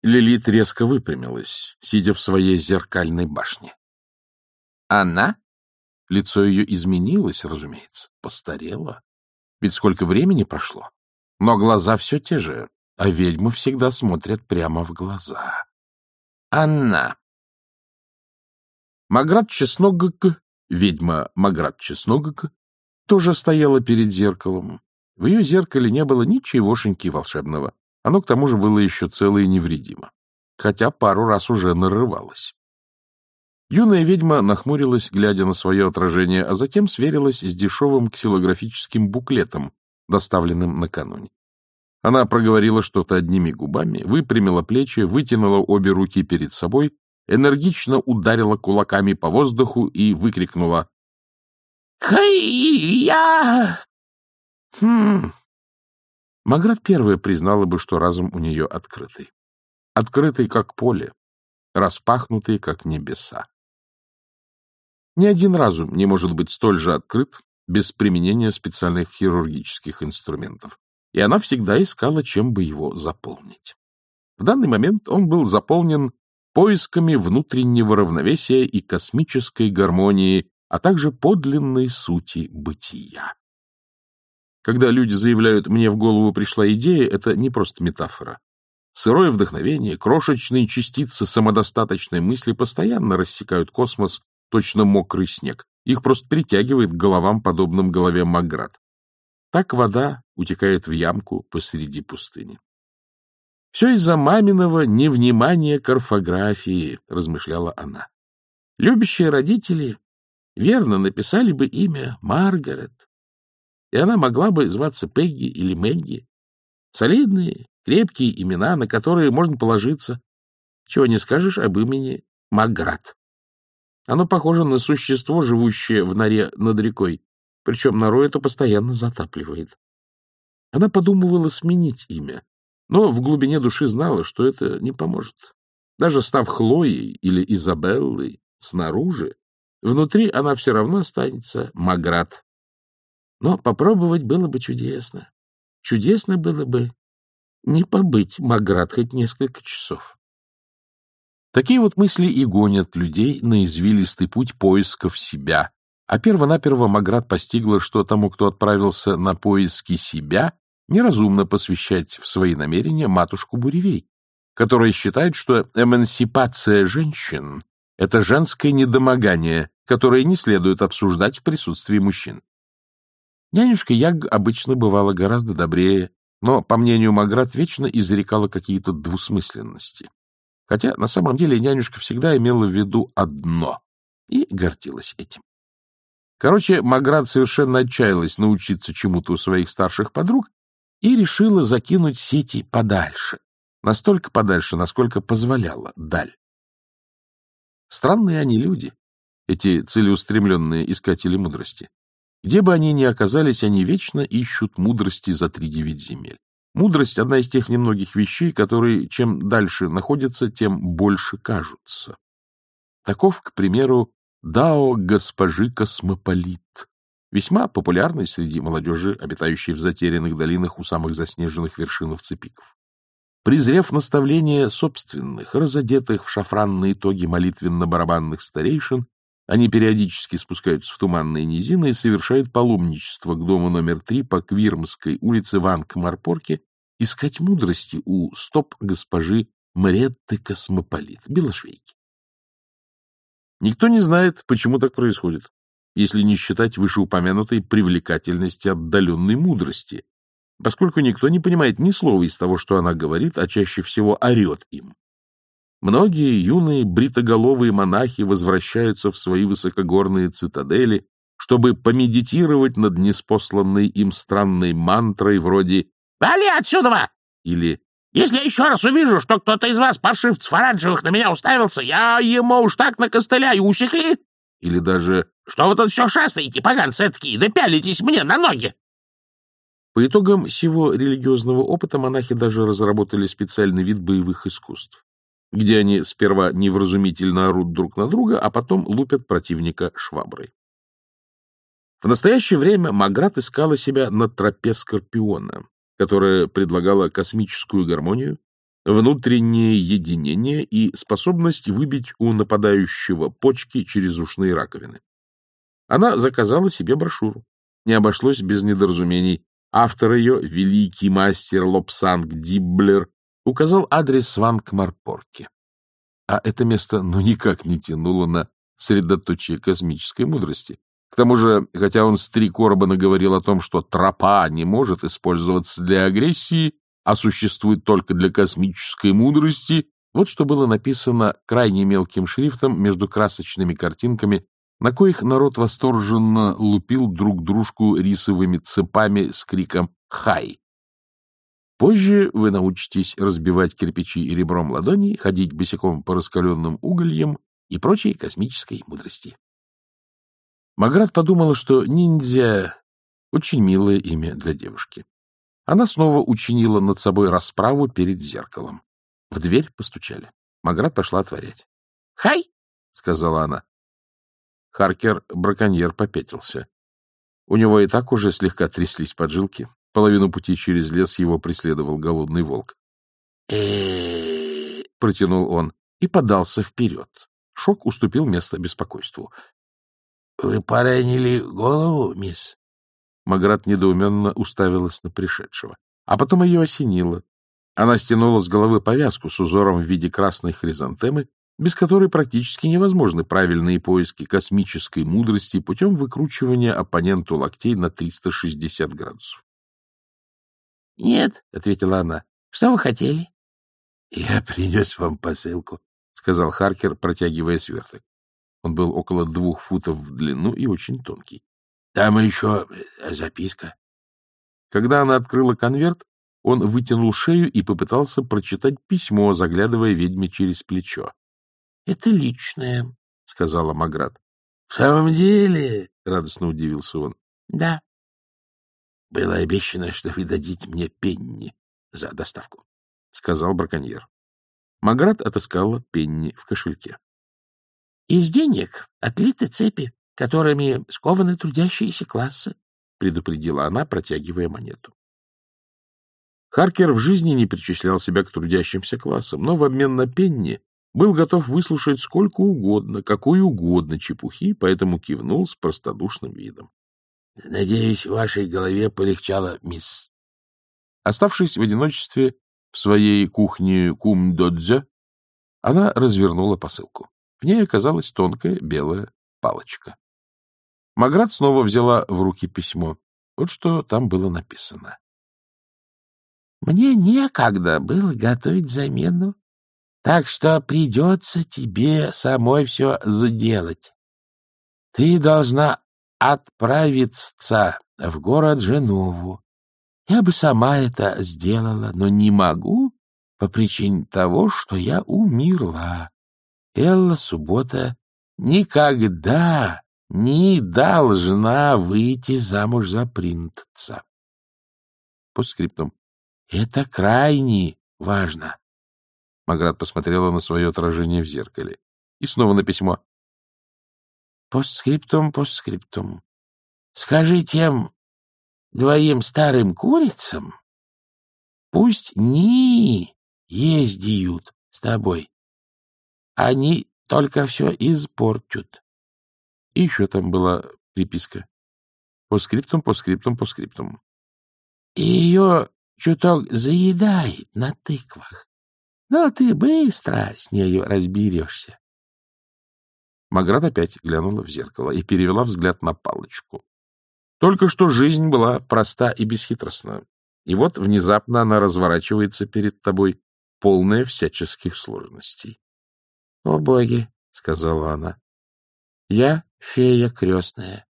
Лилит резко выпрямилась, сидя в своей зеркальной башне. Она? Лицо ее изменилось, разумеется, постарело. Ведь сколько времени прошло. Но глаза все те же, а ведьмы всегда смотрят прямо в глаза. Она. Маград Чесногок, ведьма Маград Чесногок, тоже стояла перед зеркалом. В ее зеркале не было ничегошеньки волшебного. Оно, к тому же, было еще цело и невредимо, хотя пару раз уже нарывалось. Юная ведьма нахмурилась, глядя на свое отражение, а затем сверилась с дешевым ксилографическим буклетом, доставленным накануне. Она проговорила что-то одними губами, выпрямила плечи, вытянула обе руки перед собой, энергично ударила кулаками по воздуху и выкрикнула: «Хай-я!» Маград первая признала бы, что разум у нее открытый. Открытый, как поле, распахнутый, как небеса. Ни один разум не может быть столь же открыт без применения специальных хирургических инструментов, и она всегда искала, чем бы его заполнить. В данный момент он был заполнен поисками внутреннего равновесия и космической гармонии, а также подлинной сути бытия. Когда люди заявляют «мне в голову пришла идея», это не просто метафора. Сырое вдохновение, крошечные частицы самодостаточной мысли постоянно рассекают космос, точно мокрый снег. Их просто притягивает к головам, подобным голове Маград. Так вода утекает в ямку посреди пустыни. «Все из-за маминого невнимания к орфографии», — размышляла она. «Любящие родители верно написали бы имя Маргарет, и она могла бы зваться Пегги или Мэгги. Солидные, крепкие имена, на которые можно положиться. Чего не скажешь об имени Маград. Оно похоже на существо, живущее в норе над рекой, причем нору это постоянно затапливает. Она подумывала сменить имя, но в глубине души знала, что это не поможет. Даже став Хлоей или Изабеллой снаружи, внутри она все равно останется Маград. Но попробовать было бы чудесно. Чудесно было бы не побыть Маград хоть несколько часов. Такие вот мысли и гонят людей на извилистый путь поисков себя. А перво-наперво Маград постигла, что тому, кто отправился на поиски себя, неразумно посвящать в свои намерения матушку Буревей, которая считает, что эмансипация женщин — это женское недомогание, которое не следует обсуждать в присутствии мужчин. Нянюшка Яг обычно бывала гораздо добрее, но, по мнению Маград, вечно изрекала какие-то двусмысленности. Хотя, на самом деле, нянюшка всегда имела в виду одно и гордилась этим. Короче, Маград совершенно отчаялась научиться чему-то у своих старших подруг и решила закинуть сети подальше, настолько подальше, насколько позволяла даль. Странные они люди, эти целеустремленные искатели мудрости. Где бы они ни оказались, они вечно ищут мудрости за 3-9 земель. Мудрость — одна из тех немногих вещей, которые чем дальше находятся, тем больше кажутся. Таков, к примеру, Дао госпожи Космополит, весьма популярный среди молодежи, обитающей в затерянных долинах у самых заснеженных вершин овцепиков. Презрев наставления собственных, разодетых в шафранные тоги молитвенно-барабанных старейшин, они периодически спускаются в туманные низины и совершают паломничество к дому номер 3 по Квирмской улице в Анкмарпорке искать мудрости у стоп госпожи Маретты Космополит, белошвейки. Никто не знает, почему так происходит, если не считать вышеупомянутой привлекательности отдаленной мудрости, поскольку никто не понимает ни слова из того, что она говорит, а чаще всего орет им. Многие юные бритоголовые монахи возвращаются в свои высокогорные цитадели, чтобы помедитировать над неспосланной им странной мантрой вроде «Вали отсюда!» или «Если я еще раз увижу, что кто-то из вас, паршивцев оранжевых, на меня уставился, я ему уж так накостыляю, усекли!» или даже «Что вы тут все шастаете, поганцы эткие, да пялитесь мне на ноги!» По итогам сего религиозного опыта монахи даже разработали специальный вид боевых искусств, где они сперва невразумительно орут друг на друга, а потом лупят противника шваброй. В настоящее время Маград искала себя на тропе Скорпиона, которая предлагала космическую гармонию, внутреннее единение и способность выбить у нападающего почки через ушные раковины. Она заказала себе брошюру. Не обошлось без недоразумений. Автор ее, великий мастер Лобсанг Дибблер, указал адрес Сванкмарпорке. А это место никак не тянуло на средоточие космической мудрости. К тому же, хотя он с 3 короба наговорил о том, что тропа не может использоваться для агрессии, а существует только для космической мудрости, вот что было написано крайне мелким шрифтом между красочными картинками, на коих народ восторженно лупил друг дружку рисовыми цепами с криком «Хай!». Позже вы научитесь разбивать кирпичи и ребром ладоней, ходить босиком по раскаленным угольям и прочей космической мудрости. Маград подумала, что ниндзя — очень милое имя для девушки. Она снова учинила над собой расправу перед зеркалом. В дверь постучали. Маград пошла отворять. «Хай!» — сказала она. Харкер-браконьер попятился. У него и так уже слегка тряслись поджилки. Половину пути через лес его преследовал голодный волк. Протянул он и подался вперед. Шок уступил место беспокойству. — Вы поранили голову, мисс? Маград недоуменно уставилась на пришедшего. А потом ее осенило. Она стянула с головы повязку с узором в виде красной хризантемы, без которой практически невозможны правильные поиски космической мудрости путем выкручивания оппоненту локтей на 360 градусов. — Нет, — ответила она. — Что вы хотели? — Я принес вам посылку, — сказал Харкер, протягивая сверток. Он был около 2 футов в длину и очень тонкий. — Там еще записка. Когда она открыла конверт, он вытянул шею и попытался прочитать письмо, заглядывая ведьме через плечо. — Это личное, — сказала Маград. — В самом деле? — радостно удивился он. — Да. — Было обещано, что вы дадите мне пенни за доставку, — сказал браконьер. Маград отыскала пенни в кошельке. — Из денег отлиты цепи, которыми скованы трудящиеся классы, — предупредила она, протягивая монету. Харкер в жизни не причислял себя к трудящимся классам, но в обмен на пенни был готов выслушать сколько угодно, какой угодно чепухи, поэтому кивнул с простодушным видом. — Надеюсь, в вашей голове полегчало, мисс. Оставшись в одиночестве в своей кухне кум-додзе, она развернула посылку. В ней оказалась тонкая белая палочка. Маград снова взяла в руки письмо. Вот что там было написано. — Мне некогда было готовить замену, так что придется тебе самой все заделать. Ты должна отправиться в город Женову. Я бы сама это сделала, но не могу по причине того, что я умерла. Элла Суббота никогда не должна выйти замуж за принца. Постскриптум. Это крайне важно. Маград посмотрела на свое отражение в зеркале. И снова на письмо. Постскриптум, постскриптум. Скажи тем 2 старым курицам, пусть не ездят с тобой. Они только все испортят. И еще там была приписка. Постскриптум, постскриптум, постскриптум. И ее чуток заедает на тыквах. Но ты быстро с нею разберешься. Маград опять глянула в зеркало и перевела взгляд на палочку. Только что жизнь была проста и бесхитростна. И вот внезапно она разворачивается перед тобой, полная всяческих сложностей. — О, боги! — сказала она. — Я фея крестная.